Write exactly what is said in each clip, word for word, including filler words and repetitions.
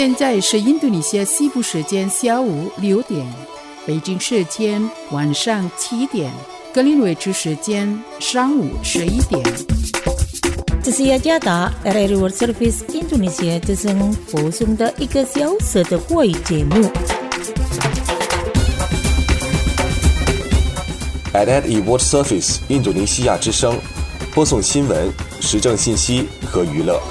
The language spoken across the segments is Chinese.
现在是印度尼西亚西部时间下午六点，北京时间晚上七点，格林威治时间上午十一点。 这是雅加达 R R World Service Indonesia 之声播送的一个小时的华语节目。 R R World Service 印度尼西亚之声播送新闻、时政信息和娱乐。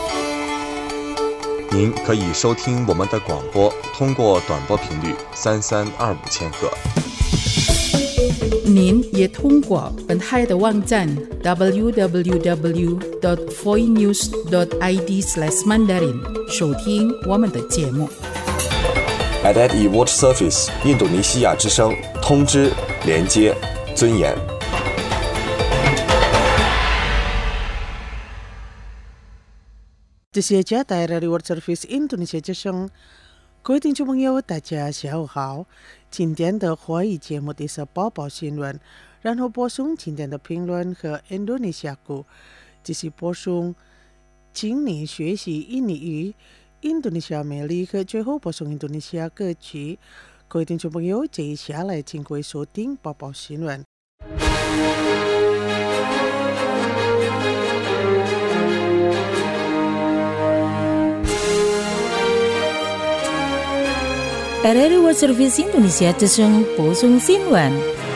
您可以收听我们的广播，通过短波频率三三二五千赫。 您也通过本台的网站 double-u double-u double-u dot voinews dot i d slash mandarin 收听我们的节目。 R R World Service 印度尼西亚之声，通知、连接、尊严。 这是加大 R R World Service 印度尼西亚之声，各位听众朋友，大家下午好。今天的华语节目的是播报新闻，然后播送今天的评论和印度尼西亚语。这是播送请你学习印尼语、印度尼西亚魅力和最后播送印度尼西亚歌曲。各位听众朋友，接下来请各位收听播报新闻。 R R World Service Indonesia 之声播送新闻。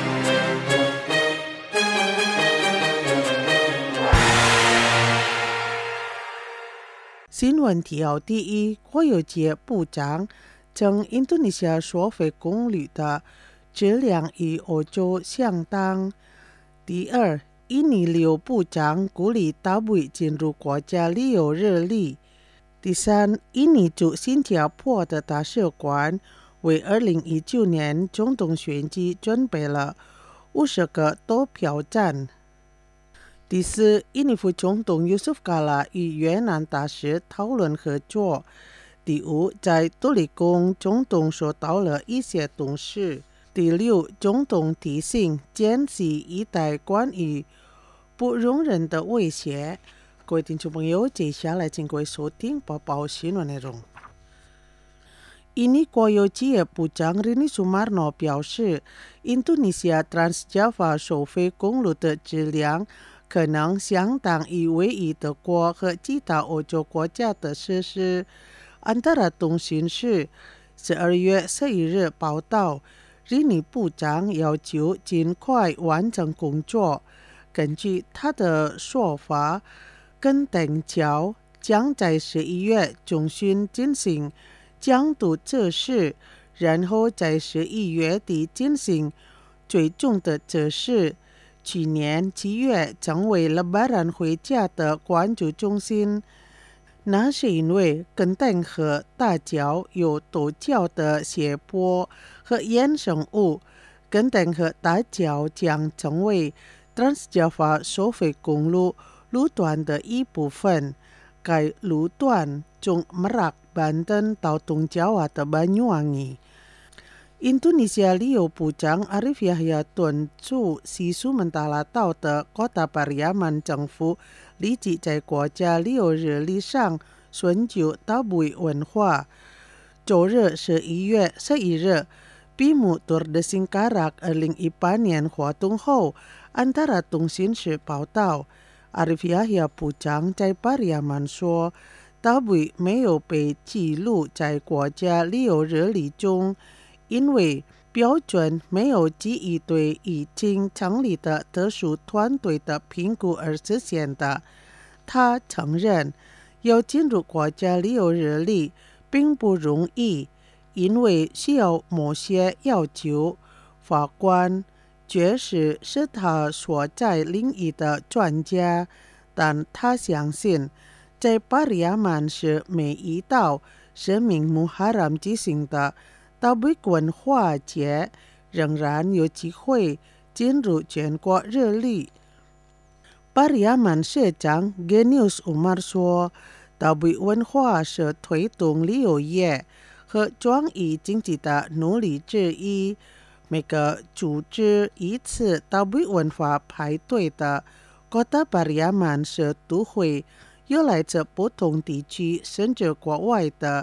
新闻提要：第一，国有界部长称印度尼西亚收费公路的质量与欧洲相当。第二，印尼旅游部长鼓励大卫进入国家旅游热力。第三，印尼驻新加坡的大使馆为二零一九年总统选举准备了五十个投票站。第四，印尼副总统 Yusuf Kala 与越南大使讨论合作。第五，在杜里宫总统说到了一些东西。第六，总统提醒坚持一代关于不容忍的威胁。各位听众朋友，接下来请各位收听播报新闻内容。印尼国有企部长 Rini Sumarno 表示，印度尼西亚 Transjava 收费公路的质量可能相当于唯一德国和其他欧洲国家的设施。安达拉通讯社十二月十一日报道，印尼部长要求尽快完成工作。根据他的说法，根登桥将在十一月中旬进行强度测试，然后在十一月底进行最终的测试。去年七月成为Lebaran回家的关注中心，那是因为根登和大桥有陡峭的斜坡和衍生物。根登和大桥将成为 Transjava 收费公路路段的一部分。该路段从 Merak Banten 到东爪哇的 Banyuwangi。印度尼西亚旅游部长 Arif Yahya 敦促西苏门答腊岛的 Kota Pariaman 政府立即在国家旅游日历上寻求达维文化。周日十一月十一日，闭幕 Tour de Singkarak 二零一八年活动后，安达拉通讯社报道，阿里夫亚亚部长在巴里亚曼说，大卫没有被记录在国家旅游日历中，因为标准没有基于对已经成立的特殊团队的评估而实现的。他承认，要进入国家旅游日历并不容易，因为需要某些要求。法官确实是他所在领域的专家，但他相信，在巴里亚曼是每一道生命穆哈ram举行的大卫文化节仍然有机会进入全国热力。巴里亚曼社长 Genius Umar 说，大卫文化是推动旅游业和转移经济的努力之一。每个组织一次大卫文化派对的 Kota Pariaman 是都会有来自不同地区甚至国外的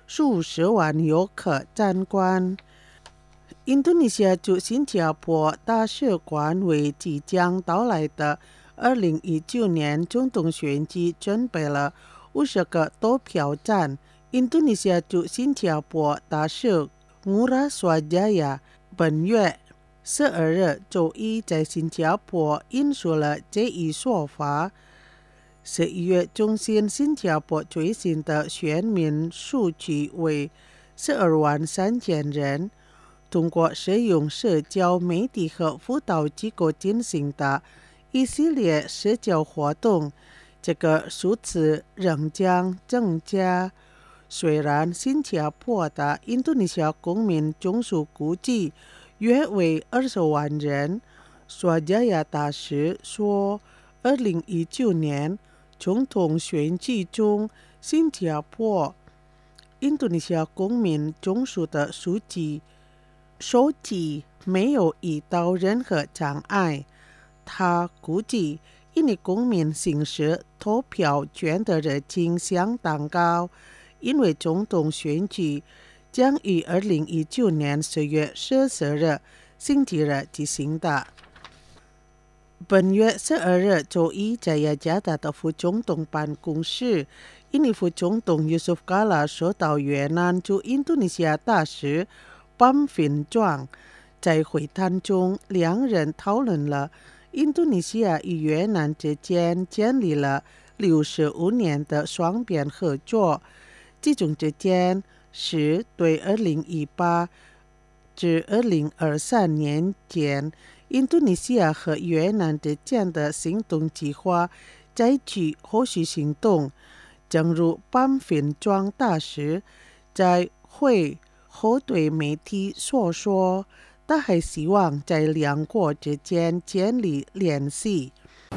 数十万游客参观。印度尼西亚驻新加坡大使馆为即将到来的二零一九年总统选举准备了五十个投票站。印度尼西亚驻新加坡大使 Ngurah Swajaya 本月十二日周一在新加坡引述了这一说法。十一月中旬，新加坡最新的选民数据为十二万三千人。通过使用社交媒体和辅导机构进行的一系列社交活动，这个数字仍将增加。虽然新加坡的印度尼西亚公民总数估计约为二十万人，索加亚大使说，二零一九年总统选举中，新加坡印度尼西亚公民总数的数据收集没有遇到任何障碍。他估计印尼公民行使投票权的热情相当高，因为总统选举将于二零一九年十月十四日星期日举行的。本月十二日周一，在雅加达的副总统办公室，印尼副总统 Yusuf Kala 收到越南驻印度尼西亚大使班fin庄。在会谈中，两人讨论了印度尼西亚与越南之间建立了六十五年的双边合作，其中之间是对二零一八至二零二三年间印度尼西亚和越南之间的行动计划采取后续行动。正如班fin庄大使在会后对媒体所说，他还希望在两国之间建立联系，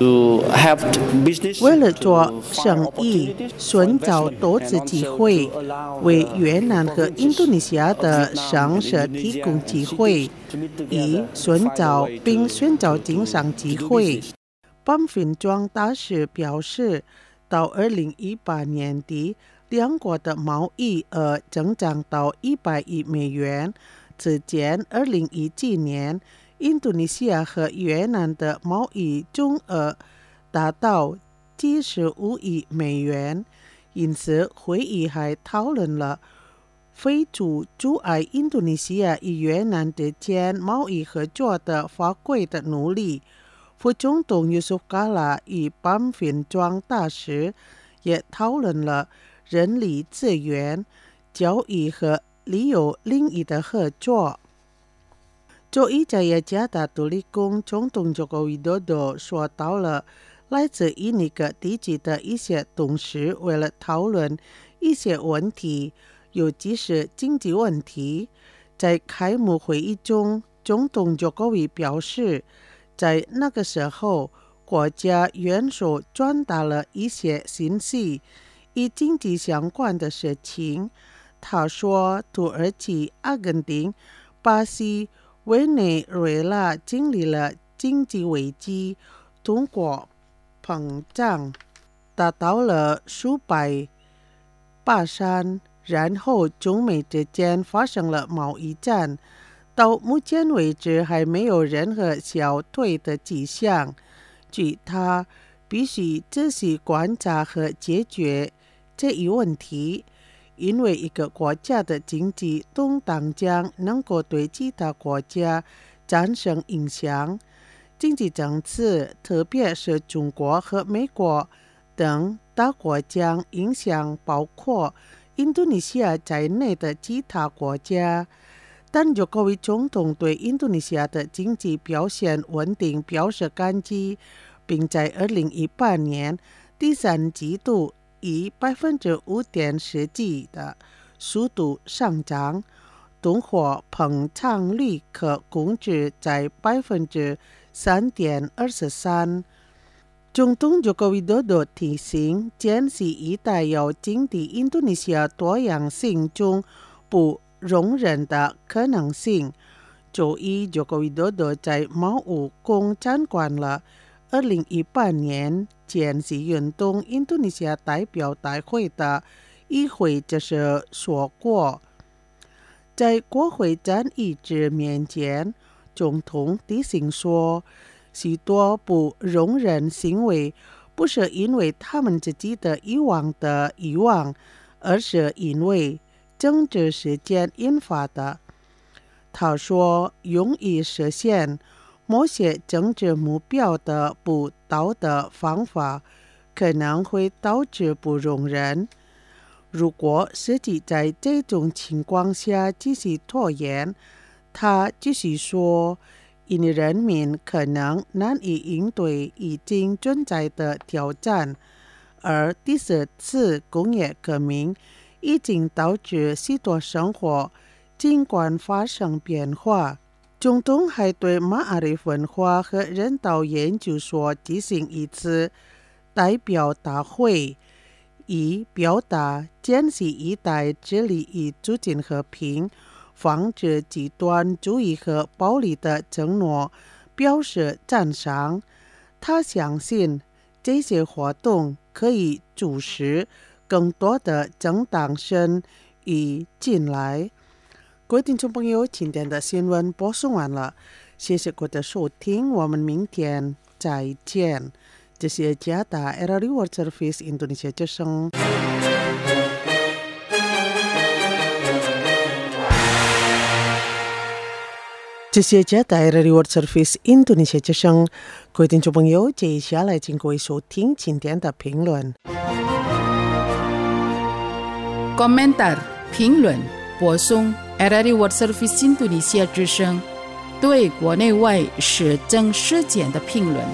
为了做生意，寻找投资机会，为越南和印度尼西亚的商社提供机会，以寻找并寻找经商机会。班fin庄大使表示，到二零一八年底，两国的贸易额增长到一百亿美元。此前二零一七年，印度尼西亚和越南的贸易总额达到七十五亿美元。因此，会议还讨论了废除阻碍印度尼西亚与越南之间贸易合作的法规的努力。副总统 Yusuf Kala 与班fin庄大使也讨论了人力资源、教育和旅游领域的合作。周一在雅加达独立宫，总统Joko Widodo说到了来自印尼各地区的一些董事为了讨论一些问题，尤其是经济问题。在开幕会议中，总统Jokowi表示，在那个时候，国家元首传达了一些信息，与经济相关的事情。他说，土耳其、阿根廷、巴西、委内瑞拉经历了经济危机，通货膨胀达到了数百巴仙，然后中美之间发生了贸易战。到目前为止，还没有任何消退的迹象。据他，必须仔细观察和解决这一问题，因为一个国家的经济动荡将能够对其他国家产生影响。经济政策，特别是中国和美国等大国将影响包括印度尼西亚在内的其他国家。但各位总统对印度尼西亚的经济表现稳定表示感激，并在二零一八年第三季度以百分之五点四几的速度上涨，通货膨胀率可控制在百分之三点二十三。总统Joko Widodo提醒，坚持一带要经历印度尼西亚多样性中不容忍的可能性。周一，Joko Widodo在茅屋宫参观了二零一八年坚持运动印度尼西亚代表大会的议会就是说过，在国会战役之面前，总统提醒说，许多不容忍行为不是因为他们自己的以往的欲望，而是因为政治事件引发的。他说，容易实现某些政治目标的不道德方法可能会导致不容忍。如果实际在这种情况下继续拖延，他继续说，因人民可能难以应对已经存在的挑战，而第四次工业革命已经导致许多生活尽管发生变化。总统还对马阿里文化和人道研究所举行一次代表大会，以表达坚持一代致力于促进和平、防止极端主义和暴力的承诺表示赞赏。他相信这些活动可以促使更多的正当性与进来。各位听众朋友，今天的新闻播送完了，谢谢各位的收听，我们明天再见。这是加达 R R I World Service Indonesia 之声。这是加达 R R I World Service Indonesia 之声。各位听众朋友，接下来请各位收听今天的评论。 Komentar 评论播送 R R I World Service Indonesia 之声对国内外时政事件的评论。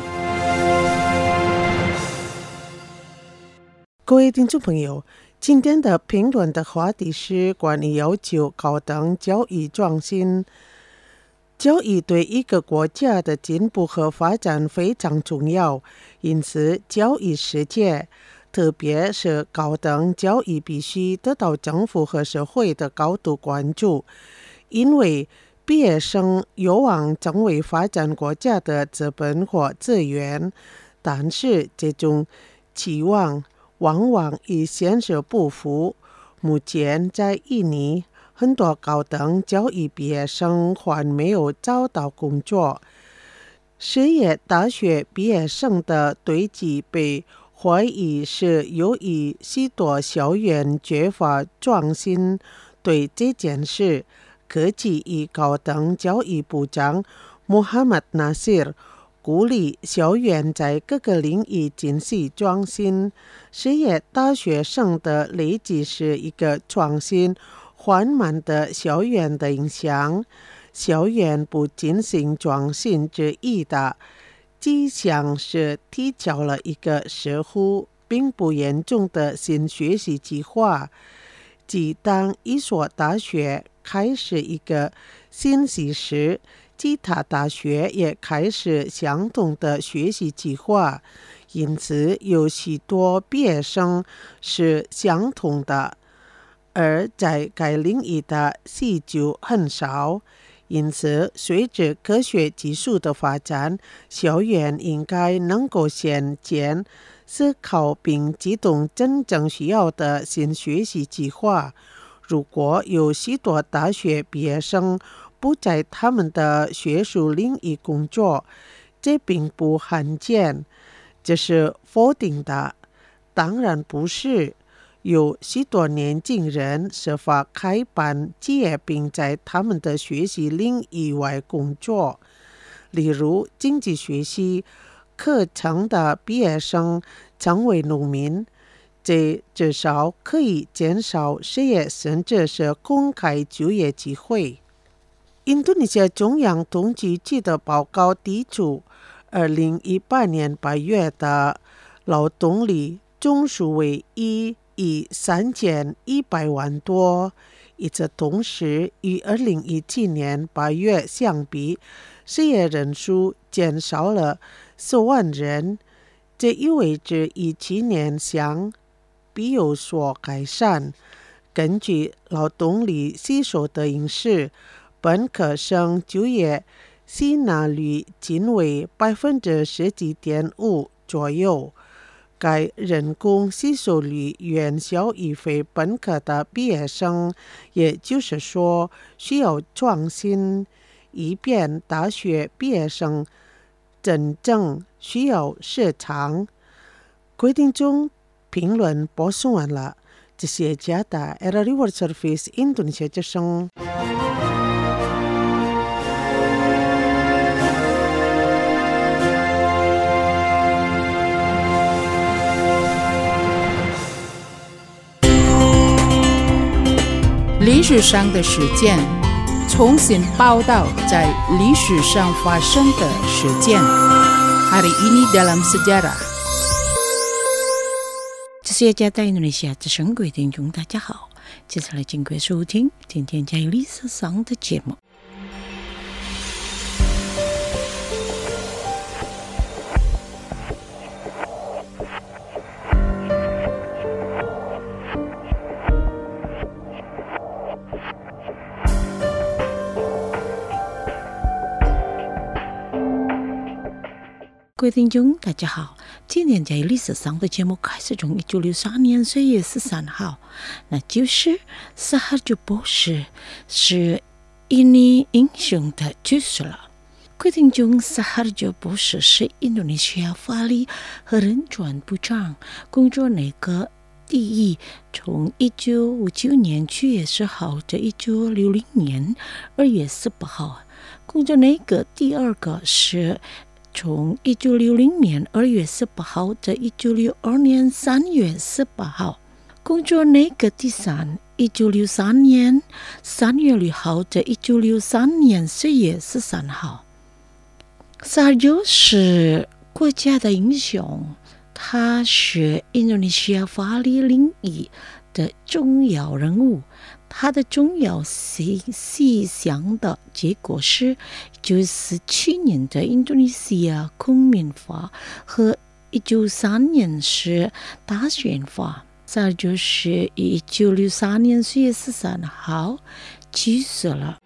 各位听众朋友，今天的评论的话题是关于要求高等教育创新。教育对一个国家的进步和发展非常重要，因此教育世界，特别是高等教育必须得到政府和社会的高度关注，因为毕业生有望成为发展国家的资本或资源，但是这种期望往往与现实不符。目前在印尼，很多高等教育毕业生还没有找到工作，失业大学毕业生的堆积被怀疑是由于许多校园缺乏创新。对这件事，科技与高等教育部长穆罕默德·纳西尔鼓励校园在各个领域进行创新。失业大学生的累积是一个创新缓慢的校园的影响。校园不进行创新之一的迹象是提交了一个似乎并不严重的新学习计划，即当一所大学开始一个新系时，其他大学也开始相同的学习计划，因此有许多毕业生是相同的，而在该领域的系就很少。因此，随着科学技术的发展，校园应该能够先见思考并启动真正需要的新学习计划。如果有许多大学毕业生不在他们的学术领域工作，这并不罕见。这是否定的？当然不是。有许多年轻人设法开办企业并在他们的学习领域外工作，例如经济学系课程的毕业生成为农民，这至少可以减少失业甚至是公开就业机会。印度尼西亚中央统计局的报告提出，二零一八年八月的劳动力总数为一亿三千一百万多，与此同时，与二零一七年八月相比，失业人数减少了十万人，这意味着一七年相比有所改善。根据劳动力吸收的因式，本科生就业吸纳率仅为百分之十几点五左右。 该人工吸收率远小于非本科的毕业生，也就是说需要创新，以便大学毕业生真正需要市场。规定中评论播送完了，这是加的 R R I World Service 印度尼西亚之声。 历史上的事件，重新报道在历史上发生的事件。Hari ini dalam sejarah。 这是加在印度尼西亚之声，各位听众大家好，接下来请各位收听今天在历史上的节目。各位听众大家好，今天在历史上的节目开始从一九六三年十月十三号，那就是萨哈尔博士是印尼英雄的去世了。各位听众，萨哈尔博士是印度尼西亚法律和人权部长，工作内阁第一，从一九五九年七月十号到一九六零年二月十八号，工作内阁第二个是从一九六零年二月十八号到一九六二年三月十八号，工作内阁第三，一九六三年三月六号到一九六三年四月十三号。萨尔是国家的英雄，他是印度尼西亚法律领域的重要人物。他的重要思想的结果是一九四七年的印度尼西亚公民法和一九三年是大选法。萨尔就是一九六三年四月十三号去世了。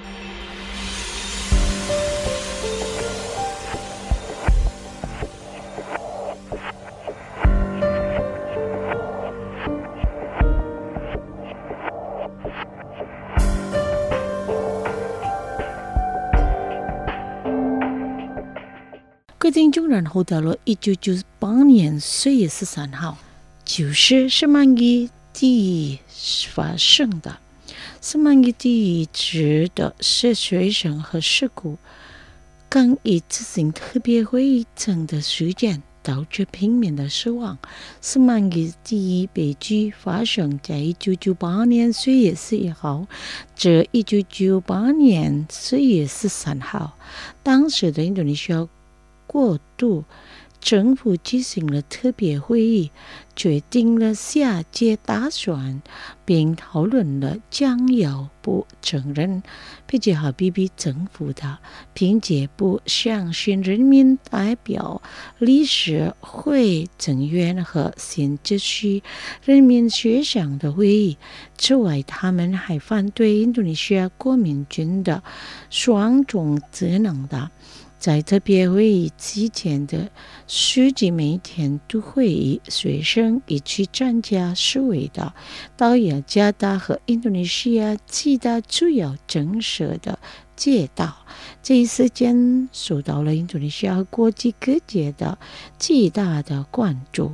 各位听众，然后到了一九九八年四月十三号，就是圣曼基地发生的。圣曼基地指的是水深和事故，刚一执行特别会议中的事件，导致平民的死亡。圣曼基地悲剧发生在一九九八年四月十一号至一九九八年四月十三号。当时的印度尼西亚过渡政府举行了特别会议，决定了下届大选，并讨论了将要不承认 P J Habibie 政府的，并且不相信人民代表理事会成员和新秩序人民协商的会议。此外，他们还反对印度尼西亚国民军的双重职能的。在特别会议期间的十几每天都会议学生一起参加示威的到雅加达和印度尼西亚其他主要城市的街道。这一事件受到了印度尼西亚和国际各界的极大的关注。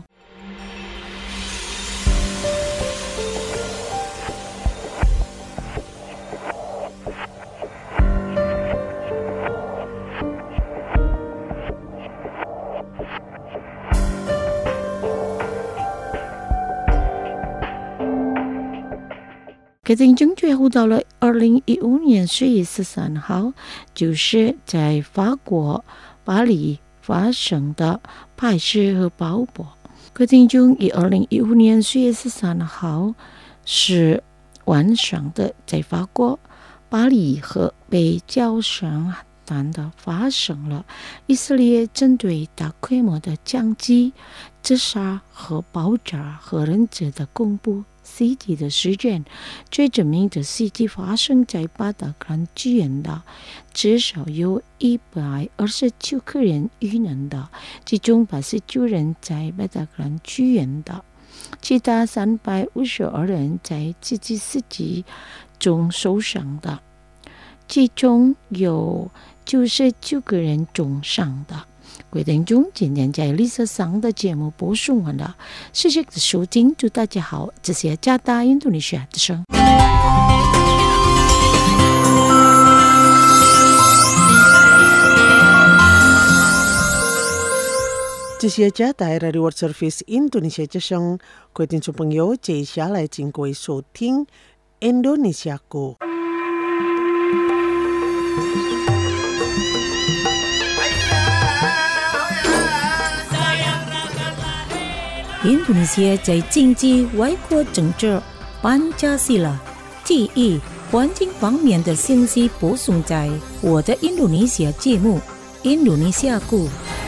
各位听众，最后到了二零一五年四月十三号，就是在法国巴黎发生的拍摄和爆破。各位听众，以二零一五年四月十三号是晚上的，在法国巴黎和北郊上弹的发生了以色列针对大规模的枪击、自杀和爆炸和人质的恐怖 C G 的事件，最著名的 C G 发生在巴达克兰剧院的，至少有一百二十九个人遇难的，其中八十九人在巴达克兰剧院的，其他三百五十二人在自己司机中受伤的，其中有九十九个人重伤的。各位听众，今天在历史上的节目播送完了，谢谢收听，祝大家好，这是加大印度尼西亚之声。 这些加大 Radio World Service 印度尼西亚之声，各位听众朋友，接下来请各位收听印度尼西亚歌。 印度尼西亚在经济、外交、政治、班加西拉、地理、环境方面的信息播送在我的印度尼西亚节目《印度尼西亚故》。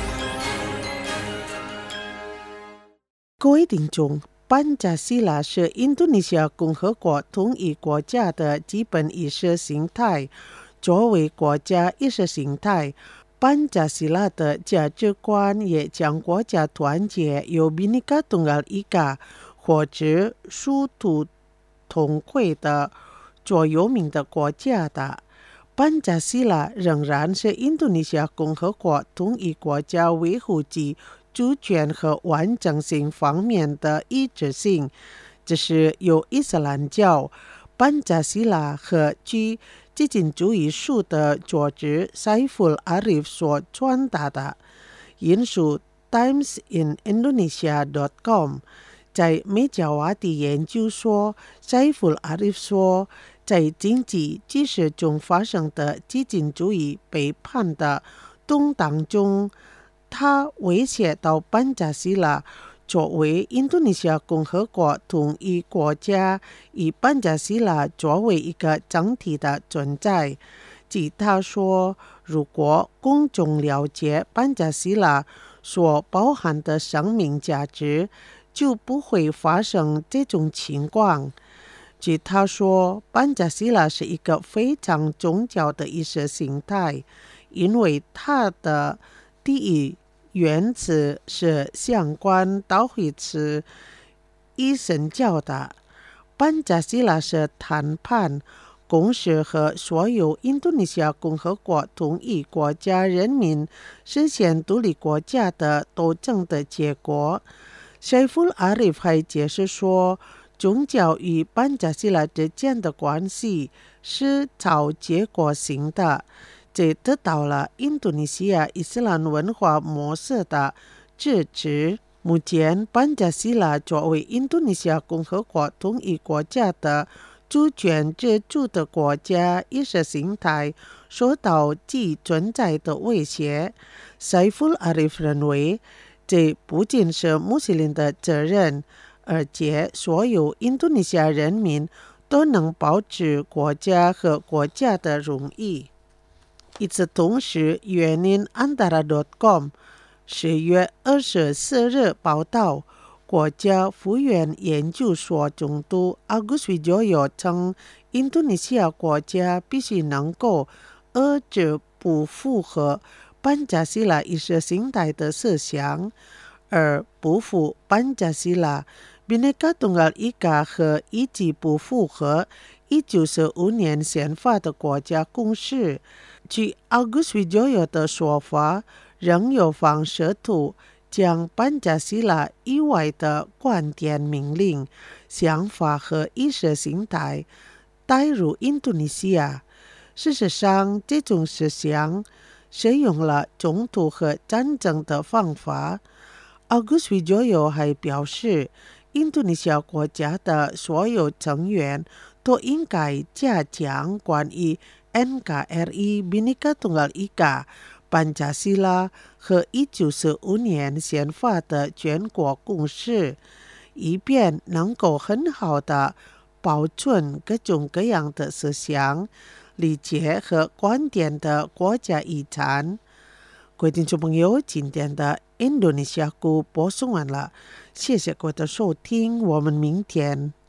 各位听众，班加西拉是印度尼西亚共和国统一国家的基本意识形态。作为国家意识形态，班加西拉的价值观也将国家团结由Bhinneka Tunggal Ika或者殊途同归的座右铭的国家的。班加西拉仍然是印度尼西亚共和国统一国家维护其主权和完整性方面的一致性，这是由伊斯兰教、班加西拉和居激进主义术的作者Saiful Arif 所传达的。引述 times in indonesia dot com 在美加瓦蒂研究说， Saiful Arif 说，在经济局势中发生的激进主义背叛的动荡中，它威胁到班加西拉作为印度尼西亚共和国统一国家，以班加西拉作为一个整体的存在。即他说，如果公众了解班加西拉所包含的生命价值，就不会发生这种情况。据他说，班加西拉是一个非常重要的意识形态，因为它的第一原词是相关到会词伊神教的。班加西拉是谈判、公识和所有印度尼西亚共和国统一国家人民实现独立国家的斗争的结果。Saiful Arif 还解释说，宗教与班加西拉之间的关系是朝结果性的，这得到了印度尼西亚伊斯兰文化模式的支持。目前，班加西拉作为印度尼西亚共和国统一国家的主权自主的国家意识形态受到其存在的威胁。Saiful Arif 认为，这不仅是穆斯林的责任，而且所有印度尼西亚人民都能保持国家和国家的荣誉。与此同时，原因 Antara dot com 十月二十四日报道，国家复原研究所总督 Agus Wijoyo 称，印度尼西亚国家必须能够遏制不符合班加西拉意识形态的思想，而不符班加西拉、Bhinneka Tunggal Ika 和以及不符合一九四五年宪法的国家共识。据 Agus Wijoyo 的说法，仍有方试图将班加西拉以外的观点、命令、想法和意识形态带入印度尼西亚。事实上，这种思想使用了冲突和战争的方法。Agus Wijoyo 还表示，印度尼西亚国家的所有成员都应该加强关于 N K R I Bhinneka Tunggal Ika 班加西拉和一九四五年宪法的全国共识，以便能够很好的保存各种各样的思想、理解和观点的国家遗产。各位听众朋友，今天的印度尼西亚故播送完了，谢谢各位的收听，我们明天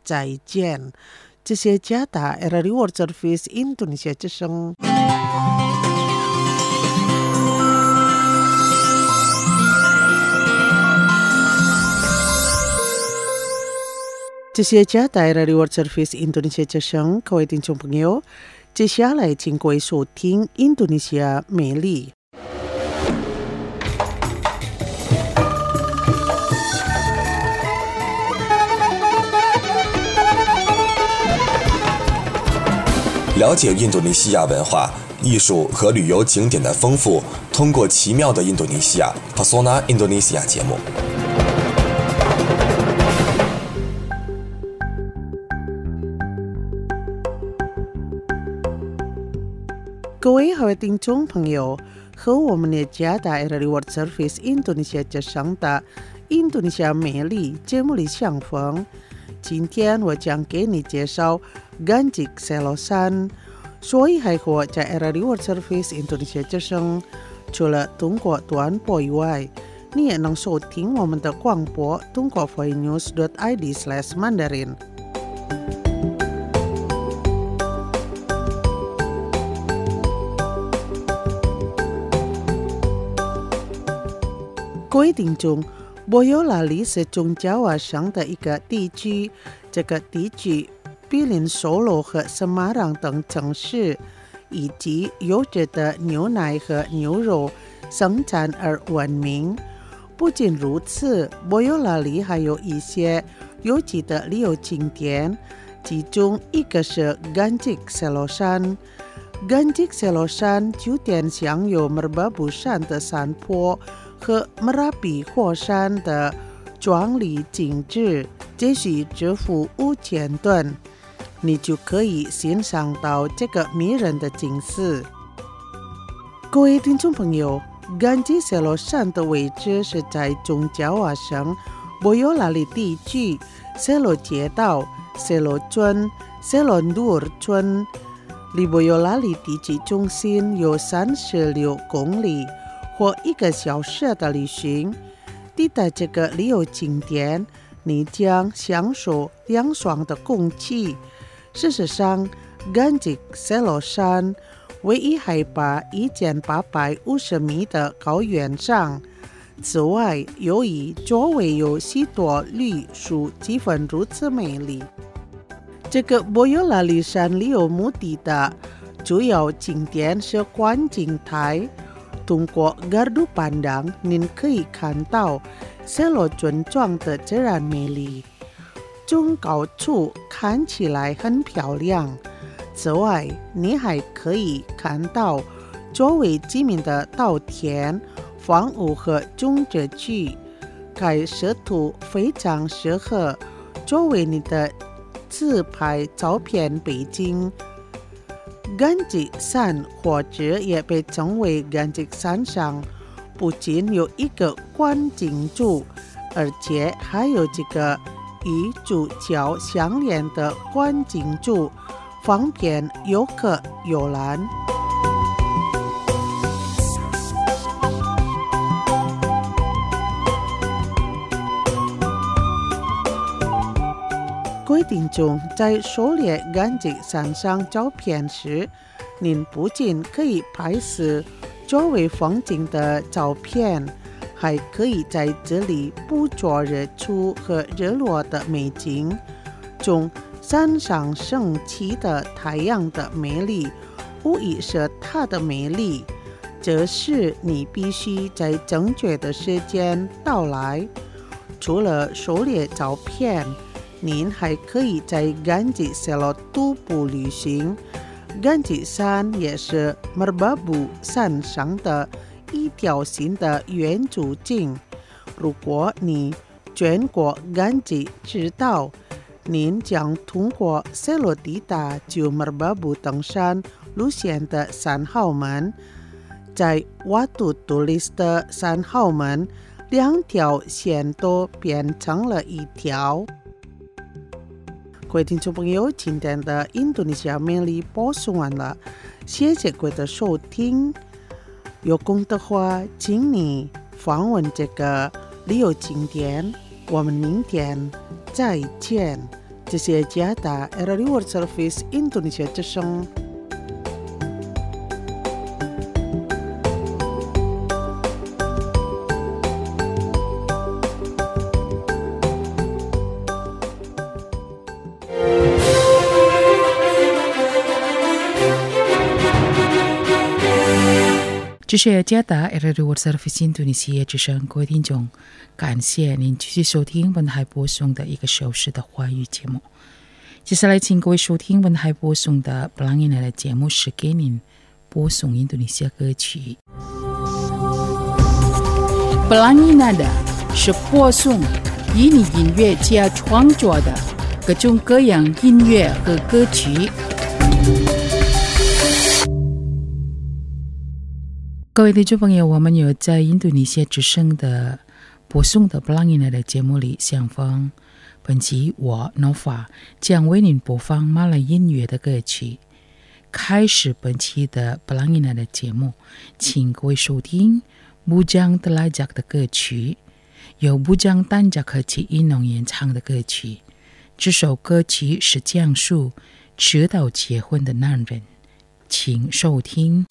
再见。这些加达 R R I World Service Indonesia 之声。这些加达 R R I World Service Indonesia 之声，各位听众朋友，接下来请各位收听印度尼西亚美丽。 了解印度尼西亚文化、艺术和旅游景点的丰富，通过奇妙的印度尼西亚 Pesona Indonesia 节目。 各位好听众朋友，和我们的加达 R R I World Service Indonesia 之声的印度尼西亚美丽节目里相逢。今天我将给你介绍 Ganjik Selosan， 所以还和在 R R I World Service Indonesia 之声，除了通过短波以外，你也能收听我们的广播，通过 voinews dot i d slash mandarin。各位听众，Boyolali 是中爪哇省的一个地区，这个地区毗邻首罗和Semarang等城市，以及优质的牛奶和牛肉生产而闻名。不仅如此， Boyolali 还有一些有趣的旅游景点，其中一个是 Ganjik Selosan。Ganjik Selosan 酒店享有 Merbabu 山的山坡和 Merapi 火山的壮丽景致，只需支付五千盾，你就可以欣赏到这个迷人的景色。各位听众朋友， Ganjik Selosan 的位置是在中爪哇省 Boyolali 地区 Selo 街道 Selo 村 Selo Nur 村，离 Boyolali 地区中心有三十六公里或一个小时的旅行。抵达这个旅游景点，你将享受凉爽的空气。事实上， Ganjik Selosan 位于海拔一千八百五十米的高原上。此外，由于周围有许多绿树，气氛如此美丽。这个 Boyolali 山旅游目的的主要景点是观景台。通过 Gardu Pandang， 您可以看到 Selo 村庄的自然美丽，从高处看起来很漂亮。此外，你还可以看到周围居民的稻田、房屋和种植区。该摄图非常适合作为你的自拍照片背景。Ganjik 山或者也被称为 Ganjik 山上，不仅有一个观景柱，而且还有几个与主桥相连的观景柱，方便游客游览。各位听众，在狩猎 Ganjik 山上照片时，您不仅可以拍摄周围风景的照片，还可以在这里捕捉日出和日落的美景。从山上升起的太阳的美丽，无疑是它的美丽。这时你必须在正确的时间到来。除了狩猎照片，您还可以在 Ganjik Selo 徒步旅行。Ganjik 山也是 Merbabu 山上的一条新的圆柱径。如果你经过 Ganjik 知道，您将通过 Selo 抵达就 Merbabu 登山路线的三号门。在 Watu Tulis 的三号门，两条线都变成了一条。各位听众朋友，今天的印度尼西亚美丽播送完了，谢谢各位的收听。有空的话，请你访问这个旅游景点。我们明天再见， 这些加达 Radio World Service Indonesia 之声。 这是加达 Radio World Service Indonesia 之声，各位听众，感谢您继续收听文海播送的一个小时的华语节目。接下来，请各位收听文海播送的布朗尼奈的节目，是给您播送印度尼西亚歌曲。布朗尼奈的是播送以你音乐家创作的各种各样音乐和歌曲。各位听众朋友，我们有在印度尼西亚之声的播送的布朗尼奈的节目里相逢。本期我 Nova 将为您播放马来音乐的歌曲。开始本期的布朗尼奈的节目，请各位收听Bujang Telajak 的歌曲，由Bujang Tanjak和其一农演唱的歌曲。这首歌曲是讲述迟到结婚的男人，请收听。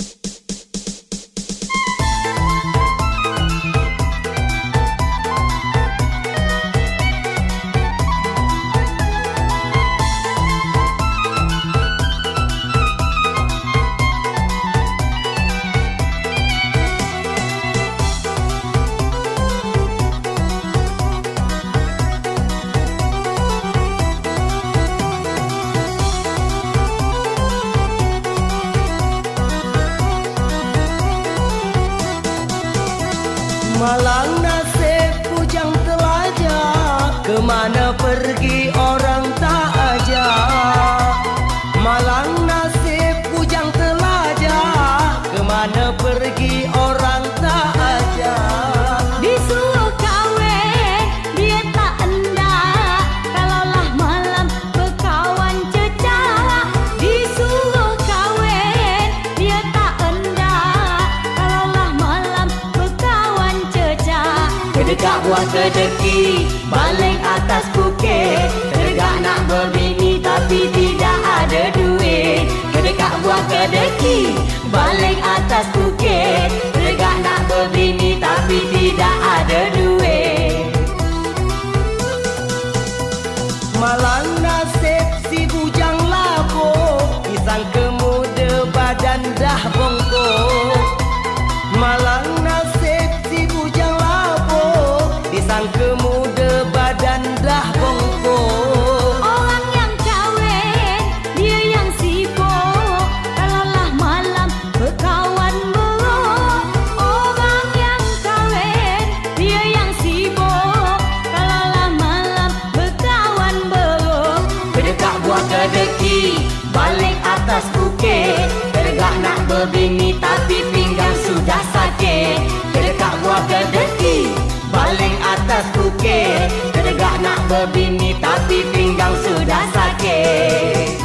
Malang nasib bujang telajak, kemana pergi orang tak ajak. Malang nasib bujang telajak, kemana pergi orang tak ajak. Disuruh kahwin, dia tak hendak, kalaulah malam berkawan cecak. Disuruh kahwin, dia tak hendak, kalaulah malam berkawan cecak. Kedekat buah kedeki, baling atas bukit, tegak nak berbini tapi tidak ada duit. Kedekat buah kedeki, baling atas bukit, tegak nak berbini tapi tidak ada duit. Malang nasib si bujang labuk, kisang kemuda badan dah bongkok. Malang nasib si bujang labuk, disangka muda badan dah bongkok. Orang yang kahwin, dia yang sibuk, kalaulah malam berkawan buruk. Orang yang kahwin, dia yang sibuk, kalaulah malam berkawan buruk. Kedekat buah kedeki, balik atas bukit, tegak nak berbini tapi pinggang sudah sakit. Kedekat buah kedeki, balik atas bukit, tegak nak berbini tapi pinggang sudah sakit.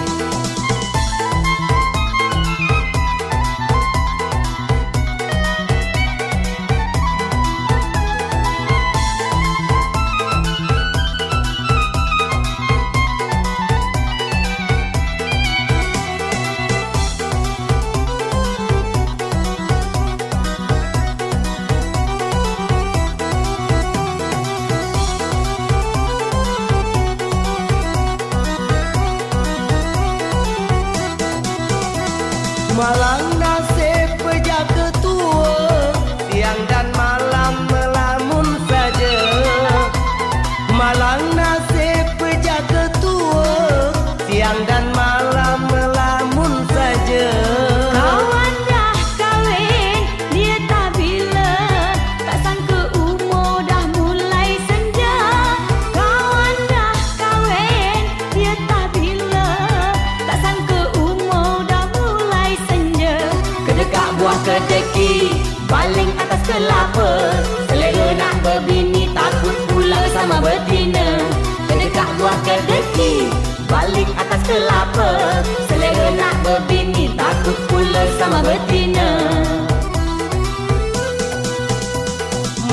Malang nasib penjaga tua, siang dan malam melamun saja. Malang nasib penjaga tua, siang dan malam melamun saja. Kawan dah kahwin, dia tak bila, tak sangka umur dah mulai senja. Kawan dah kahwin, dia tak bila, tak sangka umur dah mulai senja. Kedekat buah kedeki, baling atas kelapa, selera nak berbini takut pula sama betina. Kedekat buah kedeki, baling atas kelapa, selera nak berbini takut pula sama betina.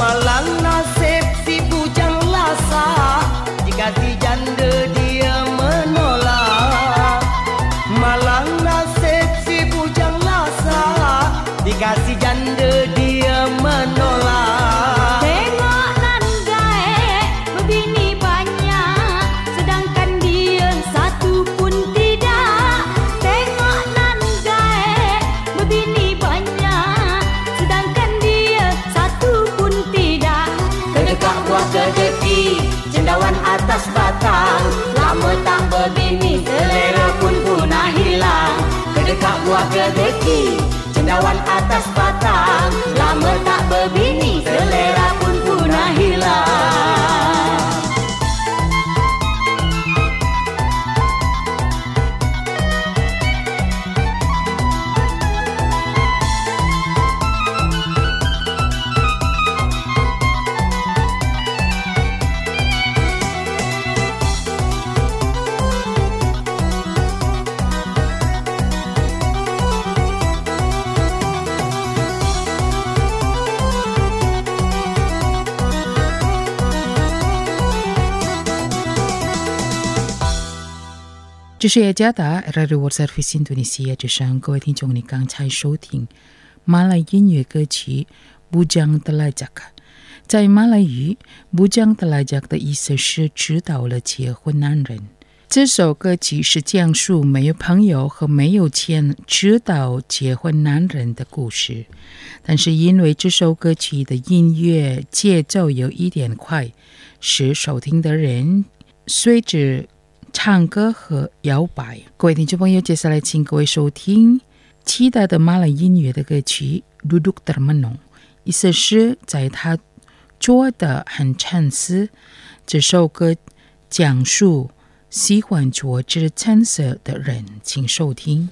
Malang nasib si bujang lasak, jika si janda dia atas batang. Lama tak berbini, selera pun punah hilang. Kedekat buah kedeki, cendawan atas batang. Lama tak berbini, selera pun punah hilang. 这是雅加达 Radio World Service Indonesia 之声，各位听众，你刚才收听马来音乐歌曲《Bujang Telajak》。在马来语， Bujang Telajak 的意思是知道了结婚男人。这首歌曲是讲述没有朋友和没有钱知道结婚男人的故事，但是因为这首歌曲的音乐节奏有一点快，使收听的人随着唱歌和摇摆。各位听众朋友，接下来请各位收听期待的马来音乐的歌曲《Duduk Termenung》，意思是在他坐得很沉思。这首歌讲述喜欢坐着沉思的人，请收听。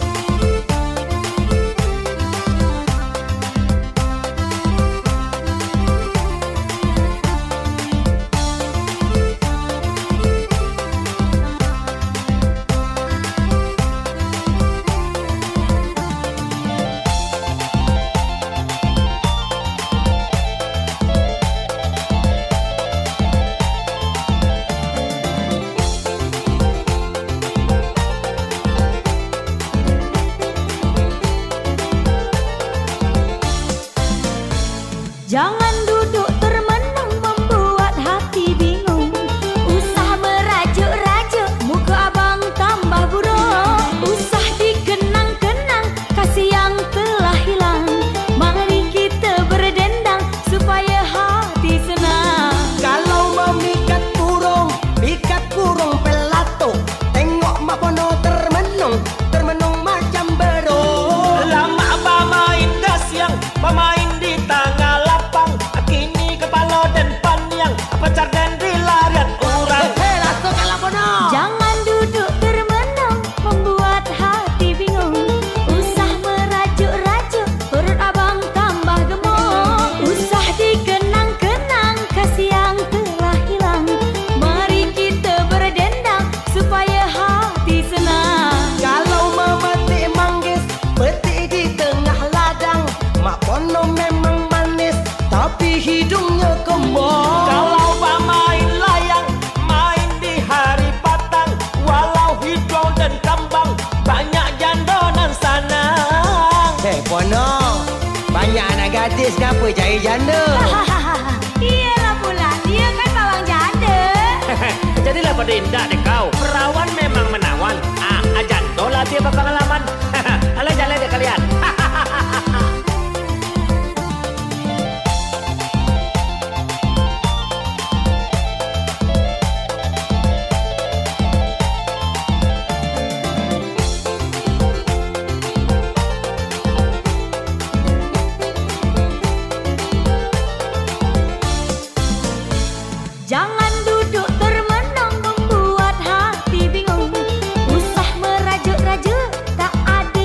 Jangan duduk termenung membuat hati bingung. Usah merajuk-rajuk muka abang tambah buruk. Usah dikenang-kenang kasih yang telah hilang. Mari kita berdendang supaya hati senang. Kalau memikat burung, pikat burung pelato. Tengok mak pono termenung, termenung macam berung. Lama abang main dah siang, pemain di tanggal pacar dan dilarian orang. Langsung kalah pono. Jangan duduk termenung membuat hati bingung. Usah merajuk-rajuk perut abang tambah gemuk. Usah dikenang-kenang kasih yang telah hilang. Mari kita berdendang supaya hati senang. Kalau memetik manggis, petik di tengah ladang. Mak pono memang manis, tapi hidungnya kembang. Kalau Pono, banyak anak gadis kenapa cari janda? Iyalah pula, dia kan bawang janda. Jadilah pada indah deh kau. Perawan memang menawan. Ah, janda lah dia berpengalaman. Alah jalan deh kalian. Jangan duduk termenung membuat hati bingung. Usah merajuk-rajuk tak ada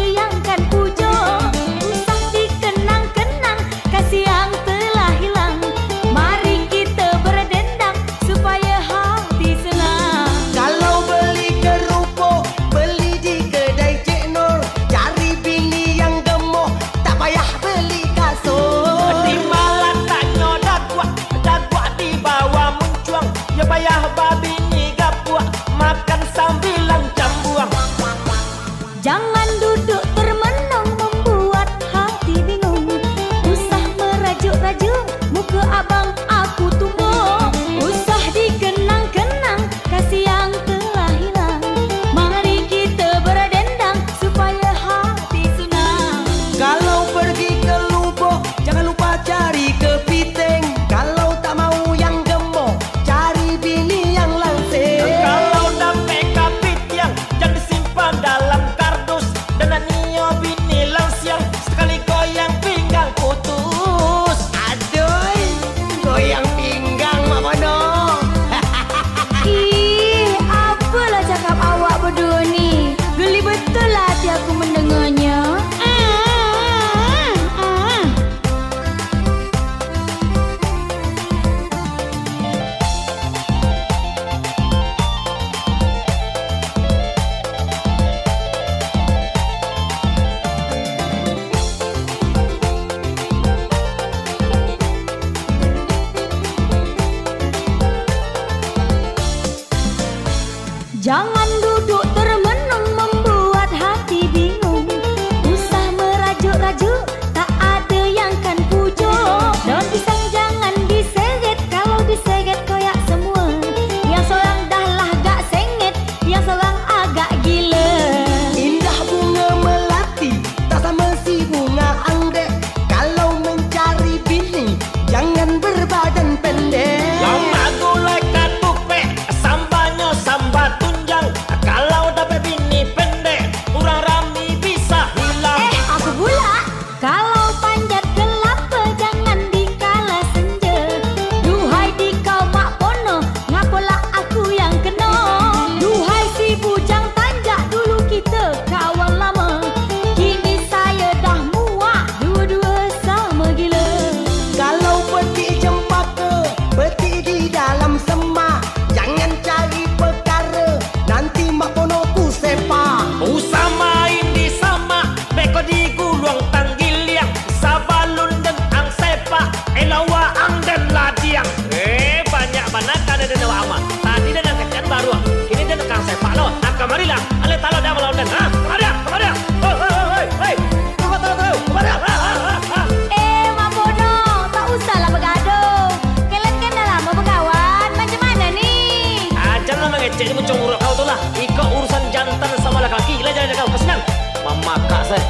eh.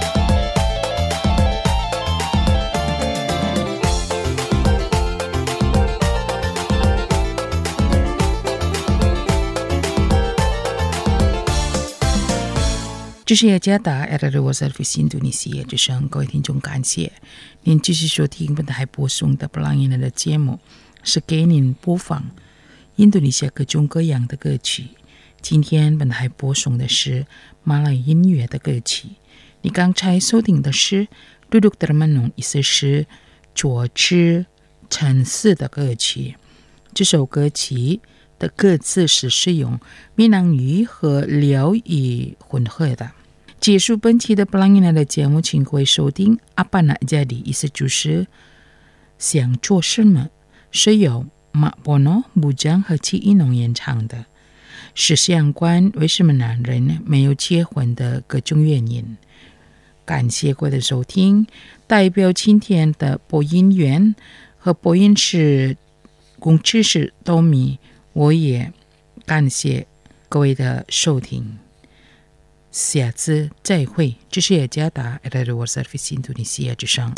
这是雅加达 R R O Service Indonesia 之声，各位听众，感谢您继续收听本台播送的布朗印的节目，是给您播放印度尼西亚各种各样的歌曲。今天本台播送的是马来音乐的歌曲。你刚才收听的是 Duduk Termenung， 意思是坐姿沉思的歌曲。这首歌曲的歌词是使用闽南语和辽语混合的。结束本期的布朗印的节目，请各位收听 Apa Nak Jadi， 意思就是想做什么，是由马波诺、Bujang和齐一农演唱的，是相关为什么男人没有结婚的各种原因。感谢各位的收听，代表今天的播音员和播音室工程师多米，我也感谢各位的收听，下次再会。这是雅加达 R R O Service Indonesia 之声。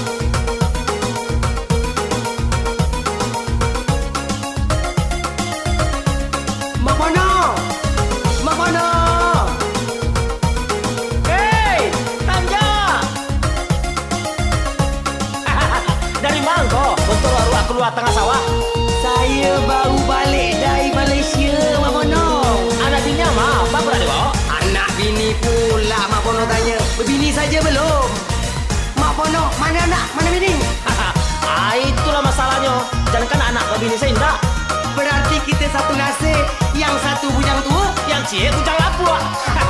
Keluar tengah sawah. Saya baru balik dari Malaysia, Mak Bono. Anak bini apa? Apa pernah dibawa? Anak bini pula, Mak Bono tanya. Berbini saja belum? Mak Bono, mana anak? Mana bini? Ah, itulah masalahnya. Jangankan anak ke bini saya enggak. Berarti kita satu nasib. Yang satu bujang tua, yang cik bujang lapuk.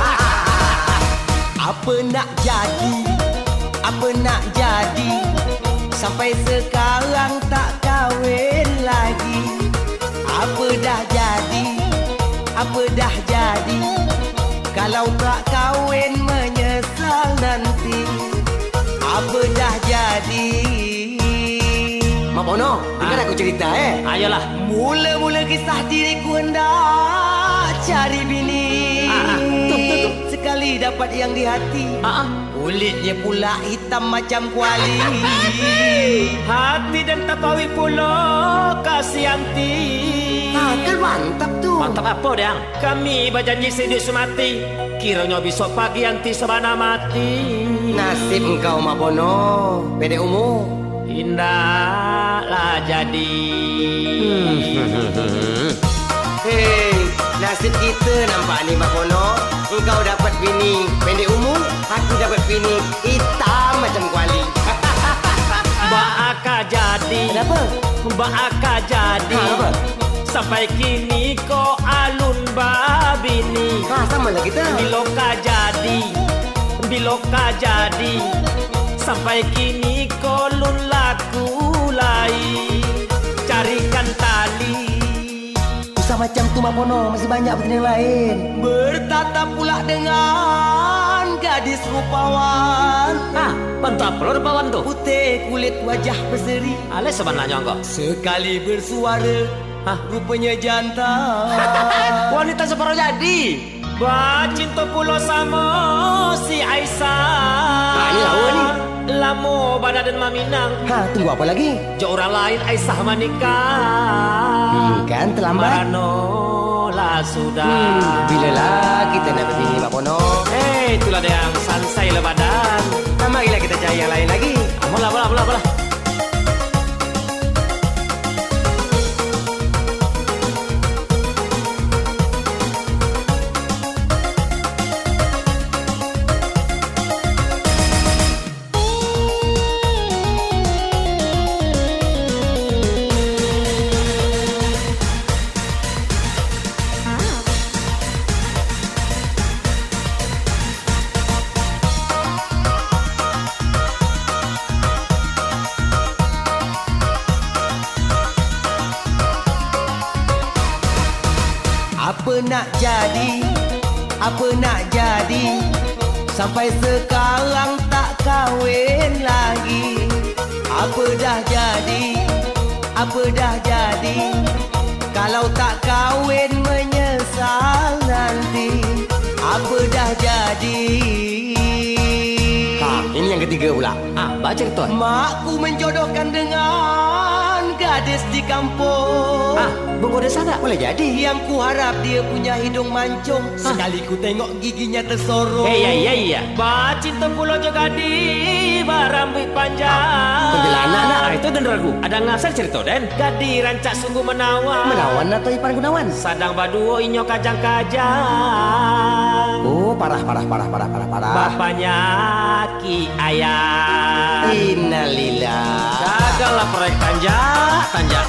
Apa nak jadi? Apa nak jadi? Sampai sekarang tak kahwin lagi. Apa dah jadi? Apa dah jadi? Kalau tak kahwin menyesal nanti. Apa dah jadi? Mak Bono, dengar aku cerita eh. Ayolah. Mula-mula kisah diriku hendak cari bini. Ah, tuh, tuh, tuh. Sekali dapat yang di hati. Ah, ah. Kulitnya pula hitam macam kuali. Hati dan tapawi pula kasihanti. Ha, kan mantap tu. Mantap apa dia? Kami berjanji sedih semati. Kiranya besok pagi anti sabana mati. Nasib engkau Mak Bono, pendek umur. Indahlah jadi. Hmm. Hei, nasib kita nampak ni Mak Bono. Engkau dapat bini pendek umur, aku dapat bini hitam macam kuali. Ba'aka jadi. Kenapa? Ba'aka jadi. Ha, apa? Sampai kini ko alun babini. Ha, sama lah kita. Biloka jadi. Biloka jadi. Sampai kini ko lun laku lai. Carikan tali. Usah macam tu Mak Bono, masih banyak benda yang lain. Bertatap pula dengan gadis rupawan. Ah, bantu apa lo rupawan tu? Putih kulit wajah berseri. Alah sebenarnya kok. Sekali bersuara, Hah? rupanya jantan. Wanita separuh jadi. Bah cinta pula sama si Aisyah. Ha, ni lawa ni. Lamo Bana dan Maminang. Ha, tunggu apa lagi? Jo orang lain Aisyah menikah. Hmm, kan terlambat. Marano lah sudah. Hmm, bilalah kita nak berbini Mak Bono. Eh, hey, itulah dia yang sansai le badan. Nah, marilah kita cari yang lain lagi. Apalah, apalah, apalah, apalah. Apa nak jadi? Apa nak jadi? Sampai sekarang tak kahwin lagi. Apa dah jadi? Apa dah jadi? Kalau tak kahwin menyesal nanti. Apa dah jadi? yang ketiga pula. Ah, baca cerita. Makku menjodohkan dengan gadis di kampung. Ah, bungku desa tak? Boleh jadi. Yang ku harap dia punya hidung mancung. Sekali ku tengok giginya tersorong. Eh, ya, ya, ya. Ba cinta pulau jaga di barambut panjang. Kuntilanak nak. Ah, itu dan ragu. Ada ngasar cerita dan gadi rancak sungguh menawan. Menawan atau Ipan Gunawan? Sadang baduo inyo kajang-kajang. Oh, parah, parah, parah, parah, parah, parah. Bapaknya Ki Ayah. Innalillah. Gagallah proyek tanjak, tanjak.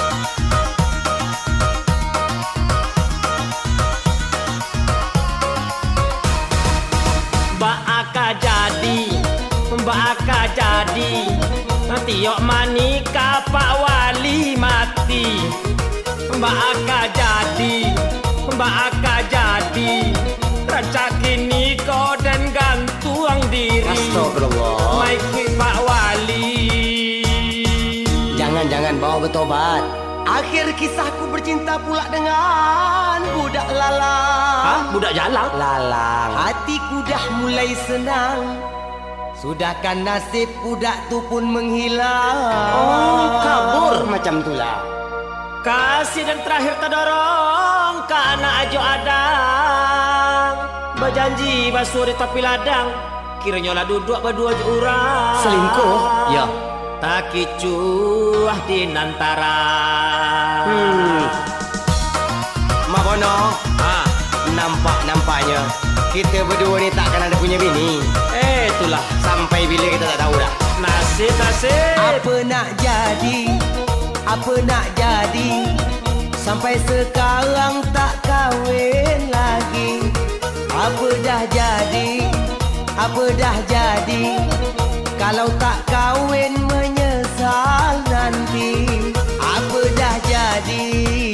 Mbak Aka jadi, Mbak Aka jadi. Tiok manika Pak Wali mati. Mbak Aka jadi, Mbak Aka jadi. Rancak kini kau dan gantung diri. Astagfirullah. Maiki Pak Wali. Jangan-jangan bawa bertobat. Akhir kisahku bercinta pula dengan budak lalang. Hah? Budak jalang? Lalang. Hatiku dah mulai senang. Sudahkan nasib budak tu pun menghilang. Oh, kabur. Macam itulah. Kasih dan terakhir terdorong ke anak ajo adang. Berjanji basuh di tepi ladang. Kiranya lah duduk berdua je orang. Selingkuh? Ya. Tak kicuah di nantara. Hmm. Mak Bono. Ah, Nampak-nampaknya kita berdua ni takkan ada punya bini. eh itulah. Sampai bila kita tak tahu dah. Nasib, nasib. Apa nak jadi? Apa nak jadi? Sampai sekarang tak kahwin lagi. Apa dah jadi? Apa dah jadi? Kalau tak kahwin menyesal nanti. Apa dah jadi?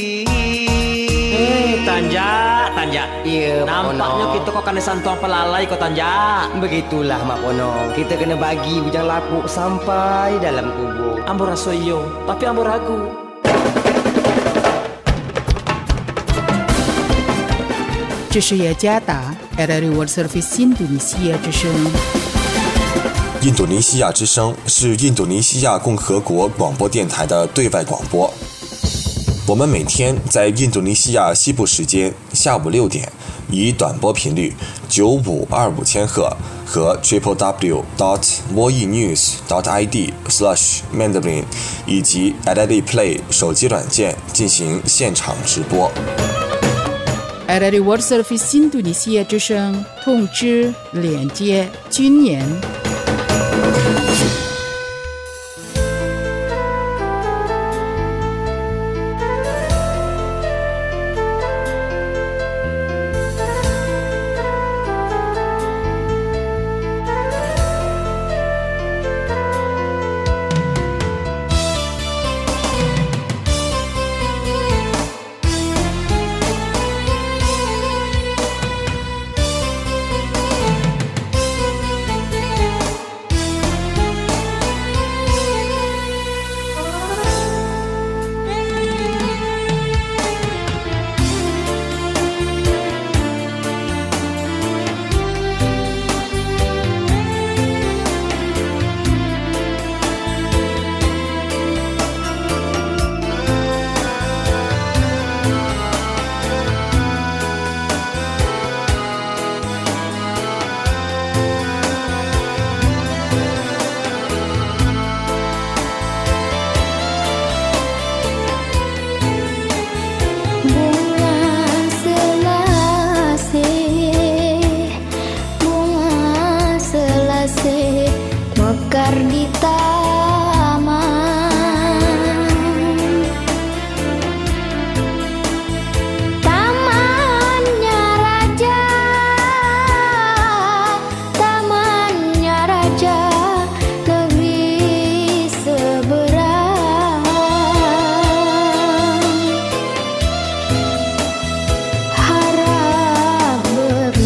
Eh, tanjak, tanjak. Ya, Mak Nampaknya Pono. kita kok kena santuang pelalai kau tanjak. Begitulah Mak Pono. Kita kena bagi bujang lapuk sampai dalam kubur. Ambo rasa iyo, tapi ambo ragu. 这是雅加达 R R I World Service 印度尼西亚之声。 印度尼西亚之声是印度尼西亚共和国广播电台的对外广播。我们每天在印度尼西亚西部时间下午六点，以短波频率九五二五千赫和 triple w dot voenews dot i d slash mandarin 以及 R R I Play 手机软件进行现场直播。 R R I World Service 印度尼西亚之声通知连接军演。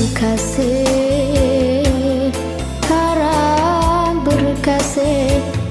Harap berkasih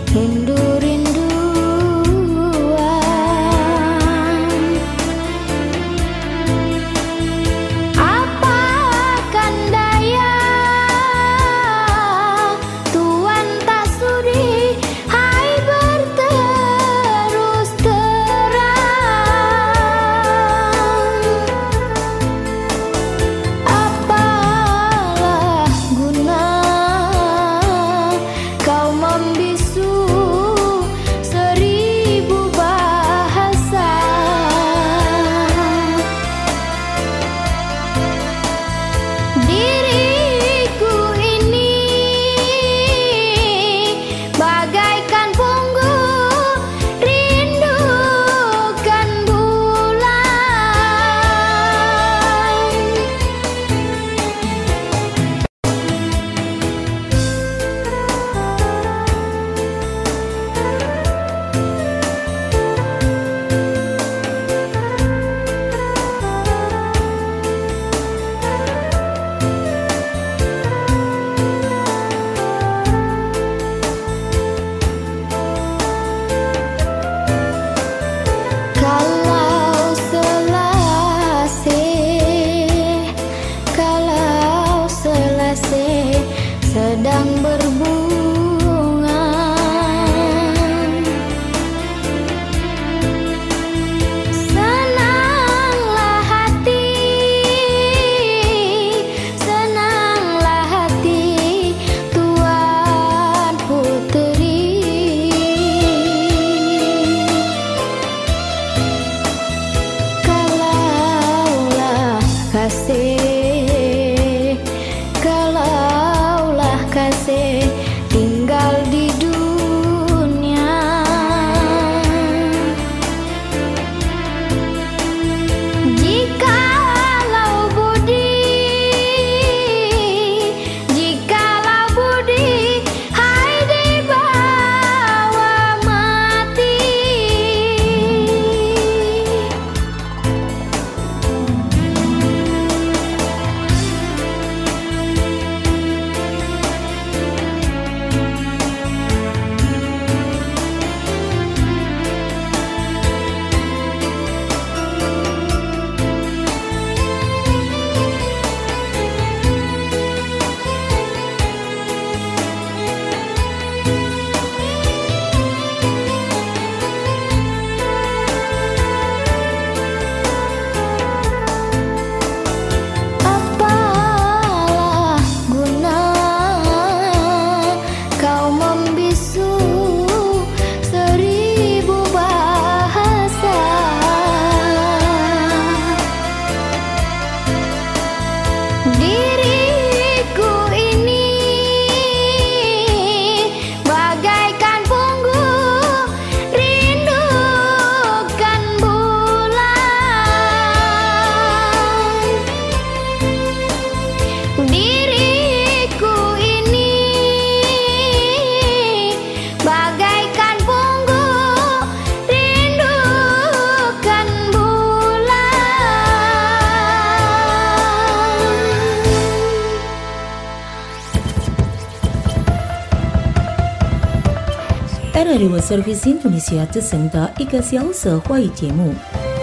R R I World Service Indonesia 之声的一个小时华语节目，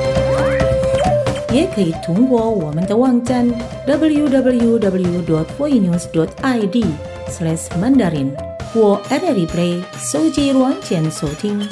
也可以通过我们的网站 double-u double-u double-u dot voinews dot i d slash mandarin 或 R R I Play 手机软件收听。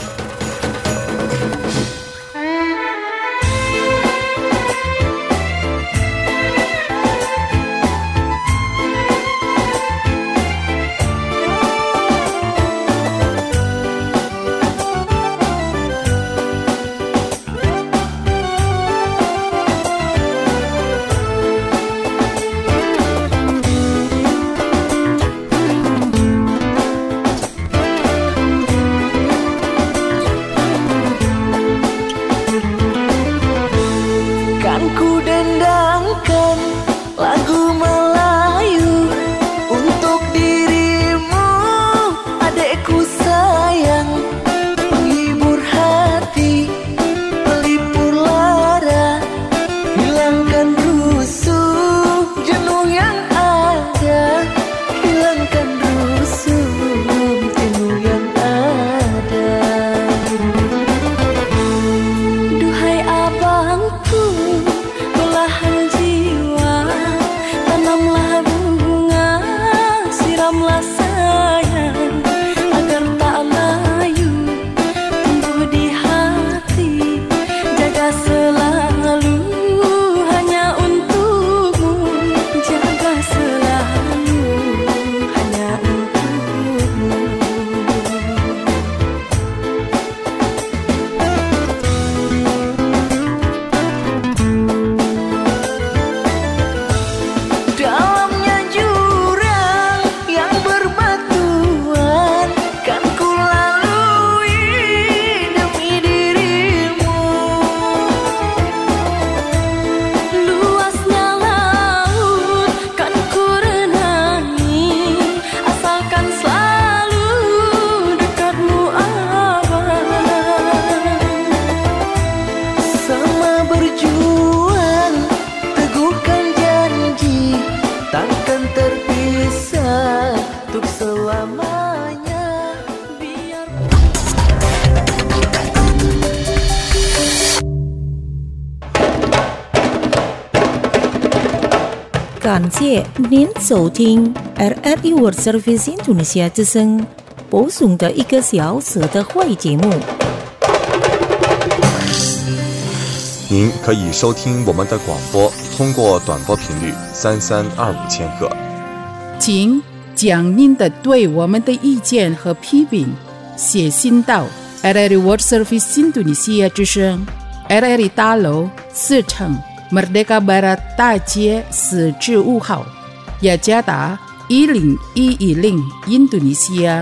感谢您收听 R R I World Service Indonesia 之声播送的一个小时的华语节目。 您可以收听我们的广播，通过短波频率三三二五千赫。 请将您的对我们的意见和批评写信到 R R I World Service Indonesia 之声 R R I 大楼四层Merdeka Barat 大街四至五号，雅加达一零一一零，印度尼西亚。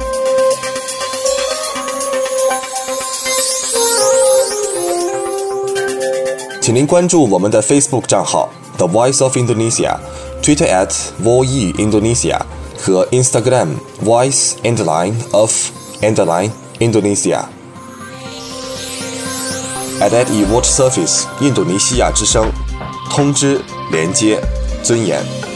请您关注我们的 Facebook 账号 The Voice of Indonesia、Twitter at Voi Indonesia 和 Instagram Voice Underline of Underline Indonesia。R R I World Service 印度尼西亚之声，通知、连接、尊严。